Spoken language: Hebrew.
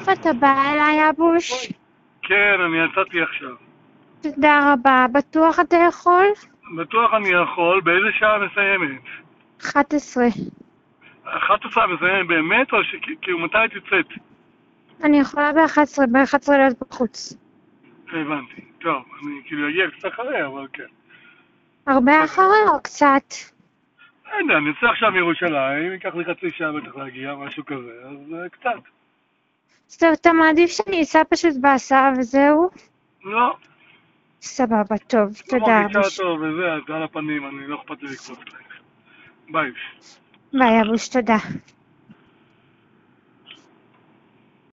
איפה אתה בא אליי, אבוש? כן, אני יצאתי עכשיו. תודה רבה. בטוח אתה יכול? בטוח אני יכול, באיזה שעה מסיימת? 11. 11 מסיימת באמת, או כאילו מתי את יוצאת? אני יכולה ב-11 להיות בחוץ. הבנתי. טוב, אני כאילו אגיע קצת אחרי, אבל כן. הרבה אחרי או קצת? לא יודע, אני יוצא עכשיו מירושלים, ייקח לי חצי שעה בטח להגיע, משהו כזה, אז קצת. אז טוב, אתה מעדיף שאני אסע פשוט בהסעה וזהו? לא, סבבה, טוב. לא תודה, מרגישה אבוש. טוב וזה, אז על הפנים, אני לא אכפת לי לקפוץ לך. ביי. ביי, אבוש, תודה.